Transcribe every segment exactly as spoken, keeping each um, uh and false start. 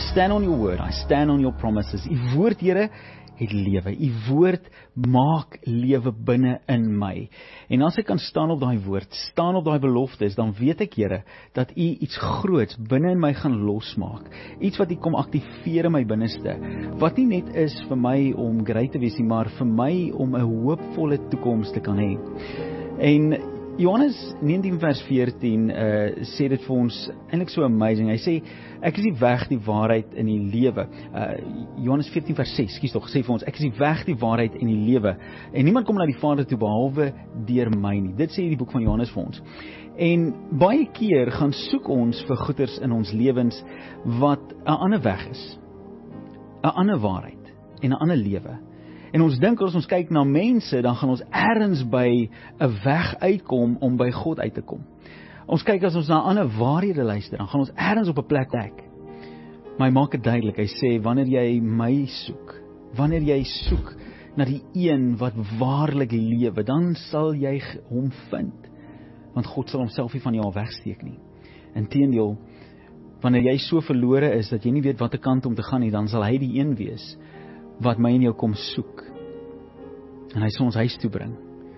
stand on your word, I stand on your promises. U woord, Here, het lewe. U woord maak lewe binne in my. En as ek kan staan op daai woord, staan op daai beloftes, dan weet ek, Here, dat U iets groots binne in my gaan losmaak. Iets wat U kom aktiveer in my binneste. Wat nie net is vir my om great te wees nie, maar vir my om 'n hoopvolle toekoms te kan hê. En Johannes negentien vers veertien uh, sê dit vir ons eintlik so amazing. Hy sê, ek is die weg, die waarheid en die lewe. Uh, Johannes veertien vers ses, skies tog, sê vir ons, ek is die weg, die waarheid en die lewe. En niemand kom na die Vader toe behalwe deur my nie. Dit sê die boek van Johannes vir ons. En baie keer gaan soek ons vir goeders in ons lewens wat 'n ander weg is. 'n ander waarheid en 'n ander lewe. En ons dink as ons kyk na mense, dan gaan ons ergens by 'n weg uitkom om by God uit te kom. Ons kyk as ons na ander waarhede luister, dan gaan ons ergens op 'n plek dek. Maar hy maak dit duidelik, hy sê, wanneer jy my soek, wanneer jy soek na die een wat waarlik lewe, dan sal jy hom vind. Want God sal homself nie van jou al wegsteek nie. Inteendeel, wanneer jy so verlore is, dat jy nie weet watter kant om te gaan nie, dan sal hy die een wees wat my en jou kom soek. En hy sal ons huis toe bring.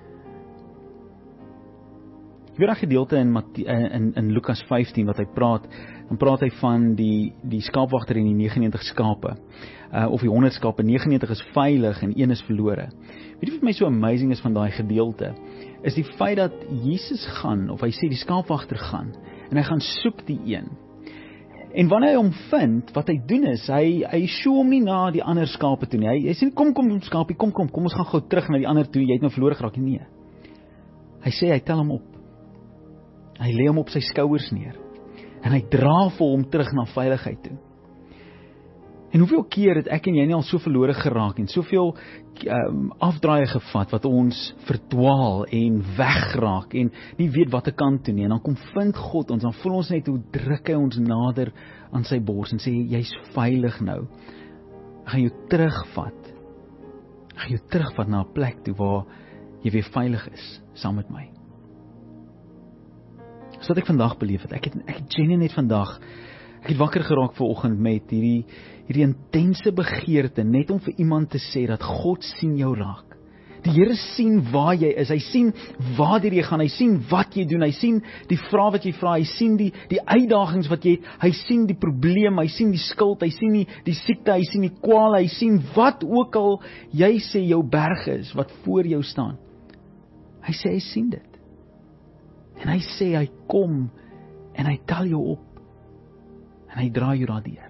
Ek weet daai gedeelte in, in, in Lukas vyftien wat hy praat, dan praat hy van die, die skaapwagter en die negentig en negentig skape, uh, of die honderd skape, negentig en negentig is veilig en een is verlore. Weet jy wat my so amazing is van daai gedeelte, is die feit dat Jesus gaan, of hy sê die skaapwagter gaan, en hy gaan soek die een. En wanneer hy hom vind, wat hy doen is, hy, hy show hom nie na die ander skape toe nie. Hy, hy sê, kom, kom, skapie, kom, kom, kom, ons gaan gou terug na die ander toe, jy het nou verlore geraak. Nee. Hy sê, hy tel hom op. Hy lê hom op sy skouers neer. En hy dra vir hom terug na veiligheid toe. En hoeveel keer het ek en jy nie al so verlore geraak en soveel um, afdraaie gevat, wat ons verdwaal en wegraak en nie weet wat 'n kant toe nie. En dan kom vind God ons, dan voel ons net hoe druk hy ons nader aan sy bors en sê, jy's veilig nou. Ek gaan jou terugvat. Ek gaan jou terugvat na 'n plek toe waar jy weer veilig is, saam met my. So wat ek vandag beleef het, ek het, ek het genuine net vandag, ek het wakker geraak vanoggend met hierdie, hierdie intense begeerte, net om vir iemand te sê, dat God sien jou raak. Die Here sien waar jy is, hy sien waar jy gaan, hy sien wat jy doen, hy sien die vrae wat jy vra, hy sien die, die uitdagings wat jy het, hy sien die probleem, hy sien die skuld, hy sien die, die siekte, hy sien die kwale, hy sien wat ook al jy sê jou berg is, wat voor jou staan. Hy sê, hy sien dit. En hy sê, hy kom, en hy tel jou op, en hy draai jou daardeur.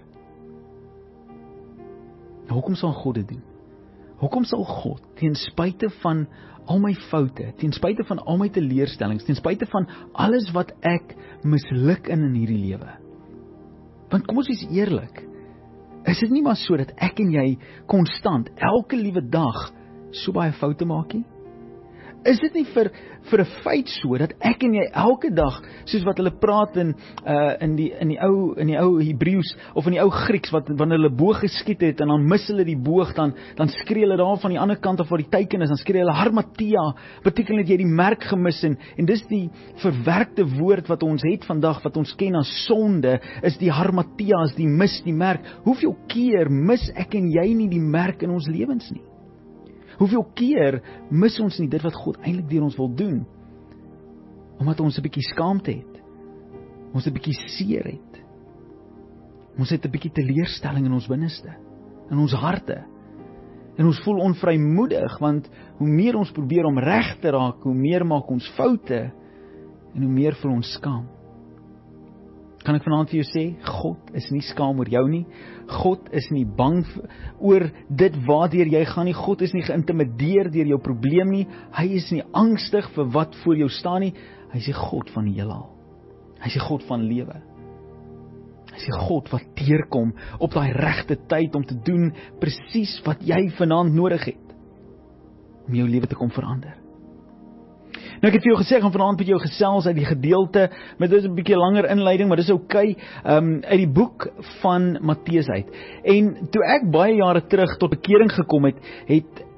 Nou, hoekom sal God dit doen? Hoekom sal God, ten spyte van al my foute, ten spyte van al my teleurstellings, ten spyte van alles wat ek misluk in in hierdie lewe? Want kom ons wees eerlik, is dit nie maar so dat ek en jy konstant, elke liewe dag, so baie foute maak nie? Is dit nie vir, vir 'n feit so, dat ek en jy elke dag, soos wat hulle praat in, uh, in die, in die ou, in die ou Hebreëus, of in die ou Grieks, wat, wanneer hulle boog geskiet het, en dan mis hulle die boog, dan, dan skree hulle daar van die ander kant af waar die teiken is, dan skree hulle, Harmatia, beteken dat jy die merk gemis, en, en dis die verwerkte woord wat ons het vandag, wat ons ken as sonde, is die Harmatia, is die mis, die merk. Hoeveel keer mis ek en jy nie die merk in ons lewens nie? Hoeveel keer mis ons nie dit wat God eintlik deur ons wil doen? Omdat ons 'n bietjie skaamte het. Ons 'n bietjie seer het. Ons het 'n bietjie teleurstelling in ons binneste, in ons harte. En ons voel onvrymoedig, want hoe meer ons probeer om reg te raak, hoe meer maak ons foute, en hoe meer voel ons skaam. Kan ek vanaand vir jou sê, God is nie skaam oor jou nie. God is nie bang oor dit waardeur jy gaan nie. God is nie geïntimideer deur jou probleem nie. Hy is nie angstig vir wat voor jou staan nie. Hy is die God van die heelal. Hy is die God van lewe. Hy is die God wat deurkom op daai regte tyd om te doen presies wat jy vanaand nodig het om jou lewe te kom verander. Nou ek het vir jou gesê, ek gaan vanaand met jou gesels uit die gedeelte, met dit is 'n bietjie langer inleiding, maar dis oukei, um, uit die boek van Matteus uit. En toe ek baie jare terug tot bekering gekom het, het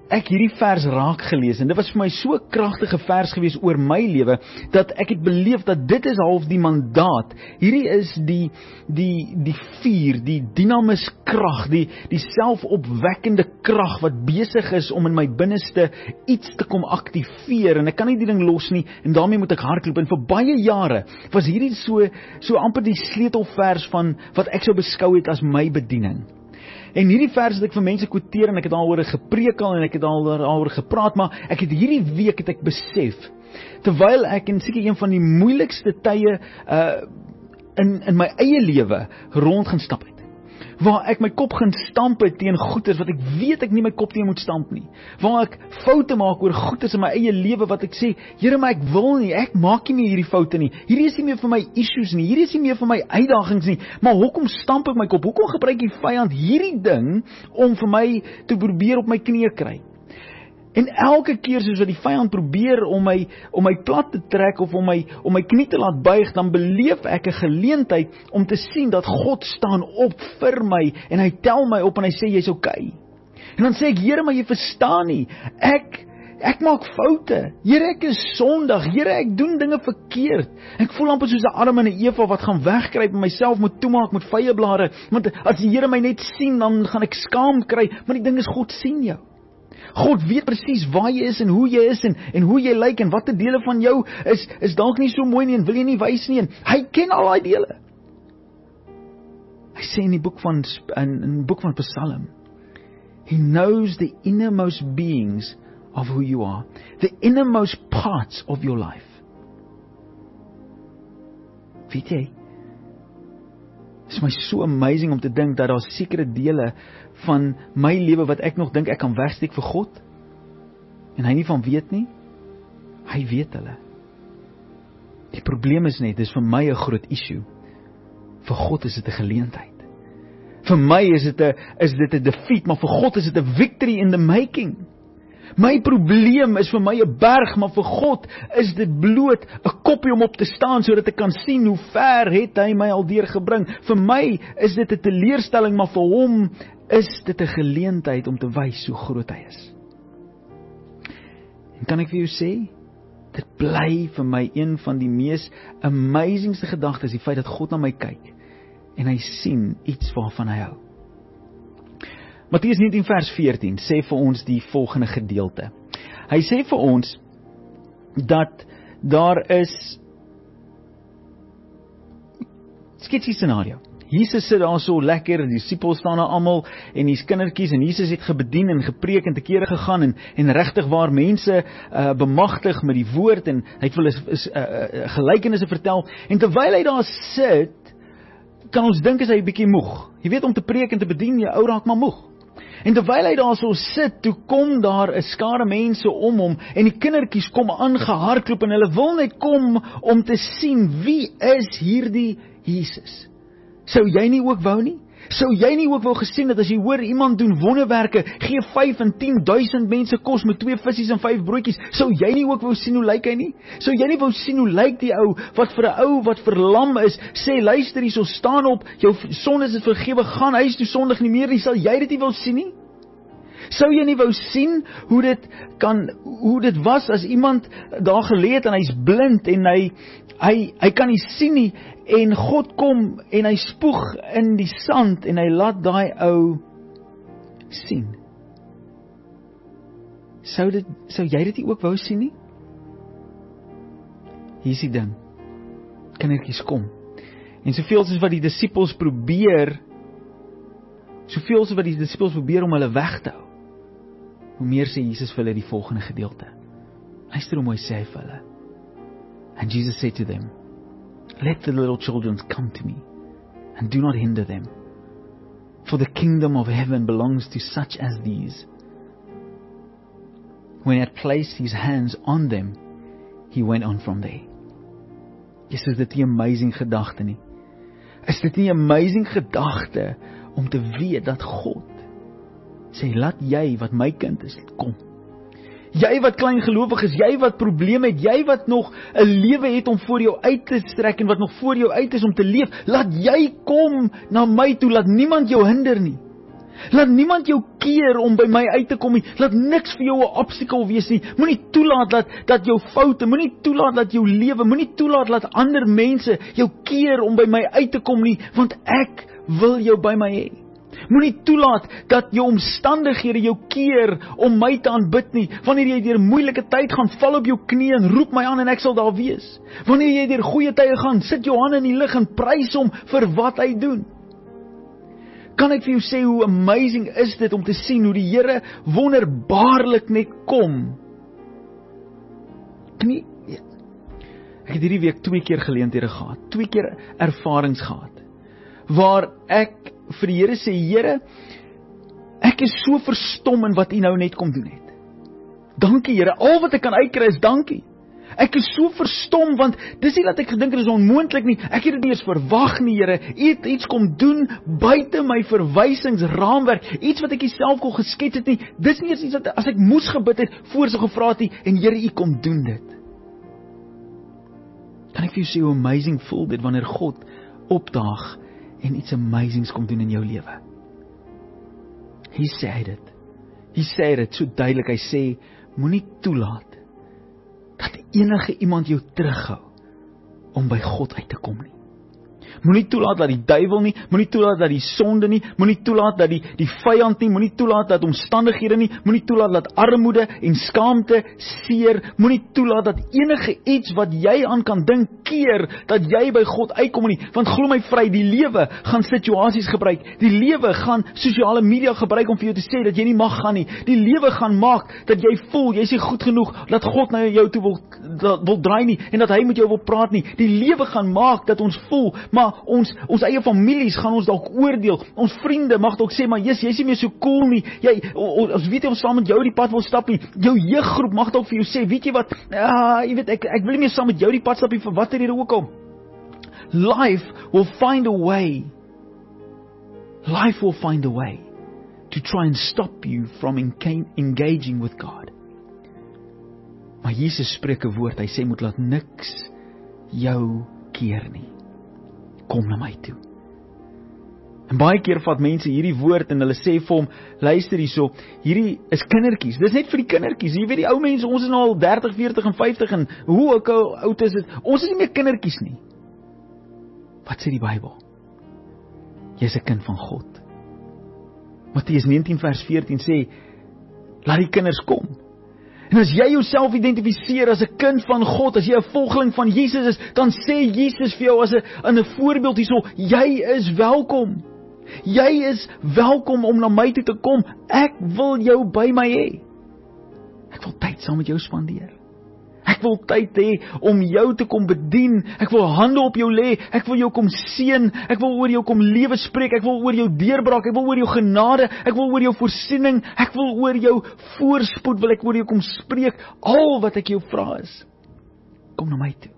ek hierdie vers raak gelees, en dit was vir my so 'n kragtige vers gewees oor my lewe, dat ek het beleef dat dit is half die mandaat. Hierdie is die die die vuur, die dinamus krag, die die selfopwekkende krag wat besig is om in my binneste iets te kom aktiveer, en ek kan nie die ding los nie, en daarmee moet ek hardloop. En vir baie jare was hierdie so so amper die sleutelvers van wat ek sou beskou het as my bediening. En hierdie vers het ek vir mense quoteer, en ek het daaroor gepreek al, en ek het daaroor gepraat, maar ek het hierdie week het ek besef, terwyl ek in seker een van die moeilikste tye uh, in, in my eie lewe rond gaan stap het, waar ek my kop gaan stamp het teen goeders wat ek weet ek nie my kop teen moet stamp nie, waar ek foute maak oor goeders in my eie lewe wat ek sê, Here, maar ek wil nie, ek maak nie meer hierdie foute nie, hierdie is nie meer vir my issues nie, hierdie is nie meer vir my uitdagings nie, maar hoekom stamp ek my kop, hoekom gebruik die vyand hierdie ding om vir my te probeer op my knieë kry? En elke keer soos wat die vyand probeer om my om my plat te trek of om my om my knie te laat buig, dan beleef ek 'n geleentheid om te sien dat God staan op vir my en hy tel my op en hy sê jy's okay. En dan sê ek, Here, maar jy verstaan nie. Ek ek maak foute. Here, ek is sondig. Here, ek doen dinge verkeerd. Ek voel amper soos 'n Adam en 'n Eva wat gaan wegkruip en myself moet toemaak met vyeblare, want as die Here my net sien, dan gaan ek skaam kry, maar die ding is God sien jou. God weet presies waar jy is en hoe jy is en, en hoe jy lyk en watter dele van jou is, is dalk nie so mooi nie en wil jy nie wys nie en hy ken al daai dele. Hy sê in die boek van, in, in die boek van Psalm, He knows the innermost beings of who you are, the innermost parts of your life. Weet jy, het is my so amazing om te dink dat daar sekere dele van my lewe wat ek nog dink ek kan wegsteek vir God, en hy nie van weet nie, hy weet hulle. Die probleem is net, dis vir my 'n groot issue, vir God is dit 'n geleentheid. Vir my is dit 'n is dit 'n defeat, maar vir God is dit 'n victory in the making. My probleem is vir my 'n berg, maar vir God is dit bloot 'n koppie om op te staan, sodat ek kan sien hoe ver het hy my al deurgebring. Vir my is dit 'n teleurstelling, maar vir hom is dit 'n geleentheid om te wys hoe groot hy is. En kan ek vir jou sê, dit bly vir my een van die mees amazingste gedagtes, die feit dat God na my kyk, en hy sien iets waarvan hy hou. Matteus negentien vers veertien sê vir ons die volgende gedeelte. Hy sê vir ons dat daar is sketsie scenario. Jesus sit daar so lekker, die disippels staan daar almal en hier's kindertjies en Jesus het gebedien en gepreek en te kere gegaan en en regtig waar mense uh, bemagtig met die woord en hy het vir hulle is uh, uh, gelykenisse vertel en terwyl hy daar sit, kan ons dink is hy 'n bietjie moeg. Jy weet om te preek en te bedien, jy ou raak maar moeg. En terwyl hy daar so sit, toe kom daar 'n skare mense om hom en die kindertjies kom aangehardloop en hulle wil net kom om te sien wie is hierdie Jesus. Sou jy nie ook wou nie? Sou jy nie ook wou gesien dat as jy hoor iemand doen wonderwerke, gee vyf en tien duisend mense kos met twee visse en vyf broodjies, sou jy nie ook wou sien hoe lyk hy nie? Sou jy nie wou sien hoe lyk die ou wat vir 'n ou wat verlam is, sê luister hierso, staan op, jou sondes is vergewe, gaan huis toe sondig nie meer nie, sal jy dit nie wou sien nie? Sou jy nie wou sien hoe dit kan hoe dit was as iemand daar gelê het en hy's blind en hy hy hy kan nie sien nie en God kom en hy spoeg in die sand en hy laat daai ou sien. Sou dit sou jy dit nie ook wou sien nie? Hier is die ding. Kindertjies kom. En soveel soos wat die disippels probeer soveel soos wat die disippels probeer om hulle weg te hou, hoe meer sê Jesus vir hulle die volgende gedeelte. Luister hoe mooi sê hy vir hulle. And Jesus said to them, let the little children come to me, and do not hinder them, for the kingdom of heaven belongs to such as these. When he had placed his hands on them, he went on from there. Yes, is dit nie 'n amazing gedagte nie? Is dit nie 'n amazing gedagte om te weet dat God sê, laat jy wat my kind is, kom. Jy wat klein gelowig is, jy wat probleme het, jy wat nog 'n lewe het om voor jou uit te strek en wat nog voor jou uit is om te leef, laat jy kom na my toe, laat niemand jou hinder nie. Laat niemand jou keer om by my uit te kom nie. Laat niks vir jou 'n obstakel wees nie. Moenie toelaat dat, dat jou foute, moenie toelaat dat jou lewe, moenie toelaat dat ander mense jou keer om by my uit te kom nie, want ek wil jou by my hê. Moenie toelaat dat jou omstandighede jou keer om my te aanbid nie. Wanneer jy deur moeilike tyd gaan, val op jou knie en roep my aan en ek sal daar wees. Wanneer jy deur goeie tye gaan, sit jou hande in die lug en prys hom vir wat hy doen. Kan ek vir jou sê hoe amazing is dit om te sien hoe die Here wonderbaarlik net kom? Nie, ek het hierdie week twee keer geleenthede gehad, twee keer ervarings gehad, waar ek vir die Here sê, Here, ek is so verstom in wat U nou net kom doen het. Dankie Here, al wat ek kan uitkry is dankie. Ek is so verstom, want dis nie dat ek gedink het, dit is onmoontlik nie, ek het dit nie eens verwag nie, Here, U het iets kom doen, buite my verwysingsraamwerk, iets wat ek nie self kon geskets het nie, dis nie eens iets wat, as ek moes gebid het, voor so gevra het nie, en Here, U kom doen dit. Kan ek vir jou sê hoe amazing voel dit, wanneer God opdaag, en iets amazings kom doen in jou lewe. Hy sê dit, hy sê dit so duidelik, hy sê, moenie toelaat, dat enige iemand jou terughou, om by God uit te kom nie. Moenie toelaat dat die duiwel nie, moenie toelaat dat die sonde nie, moenie toelaat dat die, die vyand nie, moenie toelaat dat omstandighede nie, moenie toelaat dat armoede en skaamte, seer, moenie toelaat dat enige iets wat jy aan kan dink keer, dat jy by God uitkom nie, want glo my vry, die lewe gaan situasies gebruik, die lewe gaan sosiale media gebruik om vir jou te sê dat jy nie mag gaan nie, die lewe gaan maak dat jy voel, jy is nie goed genoeg, dat God na jou toe wil, wil draai nie, en dat hy met jou wil praat nie, die lewe gaan maak dat ons voel, maar ons, ons eie families gaan ons dalk oordeel, ons vriende mag dalk sê, maar jy's, jy's nie meer so cool nie, jy, ons weet jy ons saam met jou die pad wil stap nie, jou jeuggroep mag dalk vir jou sê, weet jy wat, ah, jy weet, ek, ek wil nie meer saam met jou die pad stap nie, vir wat er hier ook al. Life will find a way, life will find a way, to try and stop you from engaging with God. Maar Jesus spreek 'n woord, hy sê, moet laat niks jou keer nie. Kom na my toe. En baie keer vat mense hierdie woord en hulle sê vir hom, luister hierso, hierdie is kindertjies, dis net vir die kindertjies, jy weet die ou mense, ons is nou al dertig, veertig en vyftig en hoe ook al oud is dit, ons is nie meer kindertjies nie. Wat sê die Bybel? Jy is 'n kind van God. Matteus negentien vers veertien sê, laat die kinders kom. En as jy jouself identifiseer as 'n kind van God, as jy 'n volgeling van Jesus is, dan sê Jesus vir jou as 'n in 'n voorbeeld hierso, jy is welkom. Jy is welkom om na my toe te kom. Ek wil jou by my hê. Ek wil tyd saam met jou spandeer. Ek wil tyd hê om jou te kom bedien. Ek wil hande op jou lê. Ek wil jou kom seën. Ek wil oor jou kom lewe spreek. Ek wil oor jou deurbraak. Ek wil oor jou genade. Ek wil oor jou voorsiening. Ek wil oor jou voorspoed wil ek oor jou kom spreek. Al wat ek jou vra is, kom na my toe.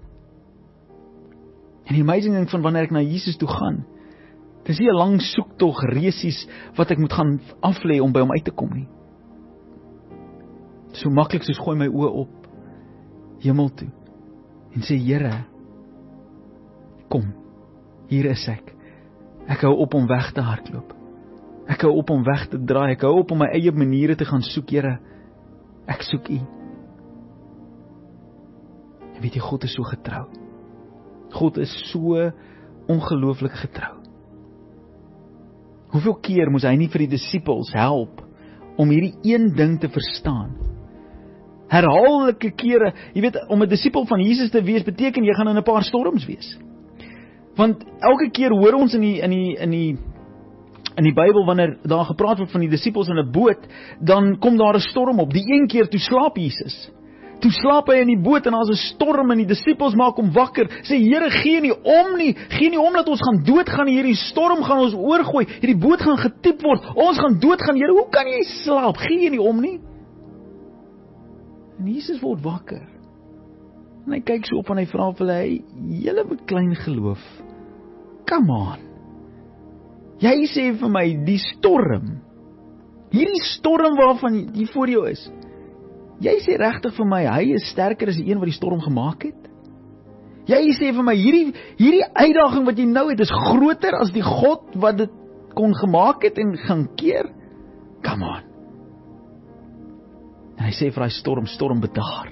En die amazing ding van wanneer ek na Jesus toe gaan, dis nie 'n lang soektog resies wat ek moet gaan aflê om by hom uit te kom nie. So maklik soos gooi my oë op hemel toe en sê, Here, kom, hier is ek. Ek hou op om weg te hardloop. Ek hou op om weg te draai. Ek hou op om my eie maniere te gaan soek, Here. Ek soek U. En weet jy, God is so getrou. God is so ongelooflik getrou. Hoeveel keer moes hy nie vir die disippels help om hierdie een ding te verstaan? Herhaaldelike kere, jy weet, om 'n disipel van Jesus te wees, beteken jy gaan in 'n paar storms wees. Want elke keer hoor ons in die in die in die in die Bybel wanneer daar gepraat word van die disipels in 'n boot, dan kom daar 'n storm op. Die een keer toe slaap Jesus. Toe slaap hy in die boot en daar's 'n storm en die disipels maak hom wakker. Sê, Here, gee nie om nie. Gee nie om dat ons gaan doodgaan nie. Hierdie storm gaan ons oorgooi. Hierdie boot gaan getiep word. Ons gaan doodgaan. Here, hoe kan jy slaap? Gee nie om nie. En Jesus word wakker. En hy kyk so op en hy vra vir hulle, julle met klein geloof, come on. Jy sê vir my, die storm, hierdie storm waarvan die voor jou is, jy sê regtig vir my, hy is sterker as die een wat die storm gemaak het? Jy sê vir my, hierdie, hierdie uitdaging wat jy nou het, is groter as die God wat dit kon gemaak het en gaan keer? Come on. En hy sê vir hy storm, storm bedaar.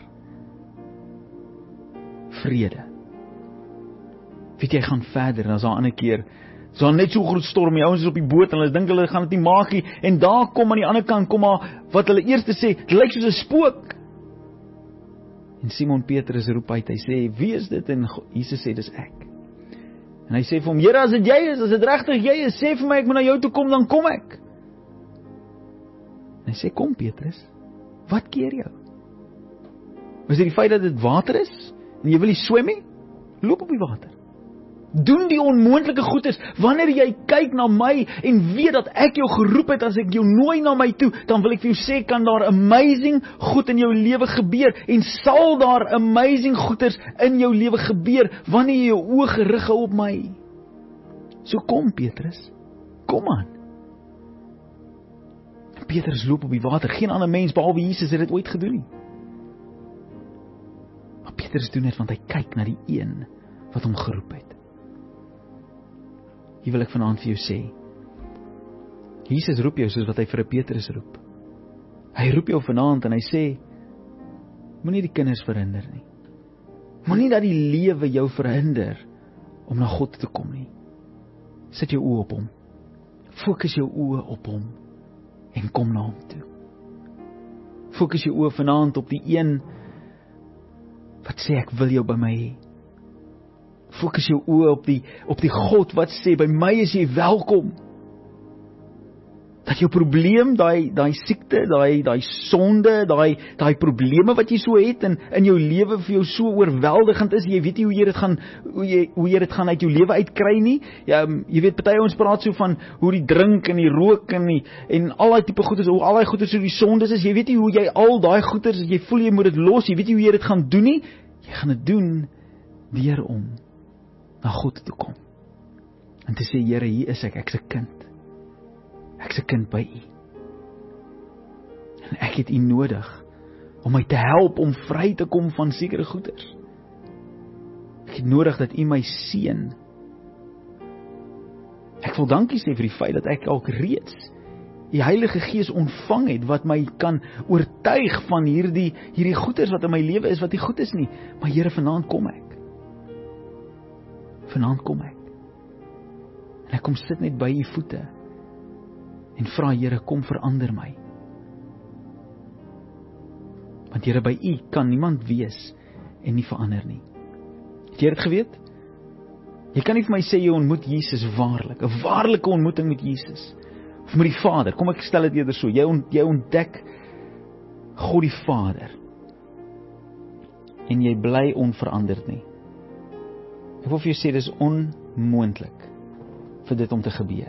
Vrede. Weet jy, gaan verder, en as daar 'n ander keer, so net so groot storm, die ouens is op die boot, en hulle dink hulle gaan dit nie maak nie, en daar kom aan die ander kant, kom maar, wat hulle eerste sê, dit lyk soos 'n spook. En Simon Petrus roep uit, hy sê, wie is dit? En Jesus sê, dis ek. En hy sê vir hom, Here, as dit jy is, as dit regtig jy is, sê vir my, ek moet na jou toe kom, dan kom ek. En hy sê, kom Petrus, wat keer jou? Is dit die feit dat dit water is, en jy wil nie swem nie? Loop op die water. Doen die onmoontlike goeders. Wanneer jy kyk na my en weet dat ek jou geroep het, as ek jou nooi na my toe, dan wil ek vir jou sê, kan daar amazing goed in jou lewe gebeur, en sal daar amazing goeders in jou lewe gebeur, wanneer jy jou oë gerig hou op my. So kom Petrus, kom aan. En Petrus loop op die water, geen ander mens behalwe Jesus het dit ooit gedoen nie. Maar Petrus doen dit want hy kyk na die een wat hom geroep het. Hier wil ek vanaand vir jou sê, Jesus roep jou soos wat hy vir 'n Petrus roep. Hy roep jou vanaand en hy sê, moenie die kinders verhinder nie. Moenie dat die lewe jou verhinder om na God te kom nie. Sit jou oë op hom. Fokus jou oë op hom en kom na hom toe. Fokus jou oë vanaand op die een wat sê, ek wil jou by my hê. Fokus jou oë op die, op die God wat sê, by my is jy welkom. Dat jou probleem, daai daai siekte, daai daai sonde, daai daai probleme wat jy so het in in jou lewe vir jou so oorweldigend is, jy weet nie hoe jy dit gaan hoe jy hoe jy dit gaan uit jou lewe uitkry nie. Ja, jy weet party ons praat so van hoe die drink en die rook en die en al daai tipe goeders, hoe al daai goeders so die sondes is. Jy weet nie hoe jy al daai goeders, jy voel jy moet dit los, jy weet nie hoe jy dit gaan doen nie. Jy gaan dit doen deur om na God toe kom. En te sê, Here, hier is ek, ek's 'n kind. Ek's 'n kind by U. En ek het U nodig om my te help om vry te kom van sekere goeders. Ek het nodig dat U my seën. Ek wil dankie sê vir die feit dat ek ook reeds die Heilige Gees ontvang het wat my kan oortuig van hierdie hierdie goeders wat in my lewe is wat nie goed is nie. Maar Here, vanaand kom ek. Vanaand kom ek. En ek kom sit net by U voete en vra, Here, kom verander my. Want Here, by U kan niemand wees en nie verander nie. Het jy dit geweet? Jy kan nie vir my sê jy ontmoet Jesus waarlik, 'n waarlike ontmoeting met Jesus, of met die Vader. Kom, ek stel dit eerder so, jy, ont, jy ontdek God die Vader, en jy bly onveranderd nie. Ek wil vir jou sê, dit is onmoontlik vir dit om te gebeur.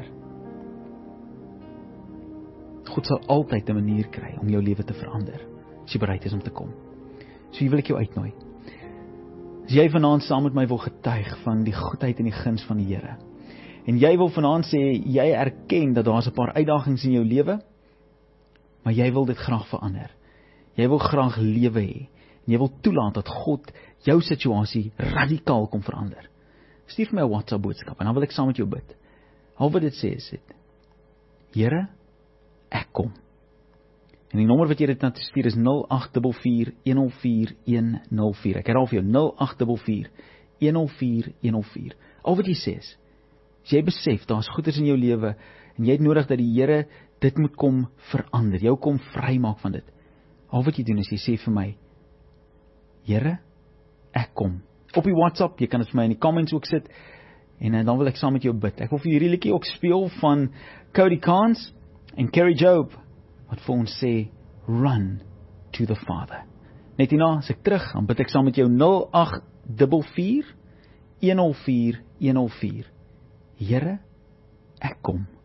God sal altyd 'n manier kry om jou lewe te verander, as jy bereid is om te kom. So hier wil ek jou uitnooi. As jy vanaand saam met my wil getuig van die goedheid en die guns van die Here, en jy wil vanaand sê, jy erken dat daar 'n paar uitdagings in jou lewe, maar jy wil dit graag verander. Jy wil graag lewe hê, en jy wil toelaat dat God jou situasie radikaal kom verander. Stuur vir my 'n WhatsApp boodskap, en dan wil ek saam met jou bid. Al wat dit sê is dit, Here, ek kom. En die nommer wat jy dit na te stuur is nul agt vier vier, een nul vier, een nul vier. Ek herhaal vir jou, nul agt vier vier, een nul vier, een nul vier. Al wat jy sê is, as jy besef, daar is goeders in jou lewe, en jy het nodig dat die Here dit moet kom verander, jou kom vry maak van dit. Al wat jy doen is, jy sê vir my, Here, ek kom. Op die WhatsApp, jy kan dit vir my in die comments ook sit, en dan wil ek saam met jou bid. Ek wil vir hierdie liedjie ook speel van Cody Carnes en Kerry Job, wat vir ons sê, run to the Father. Net hierna, as ek terug, dan bid ek saam met jou nul agt vier vier, een nul vier, een nul vier. Here, ek kom.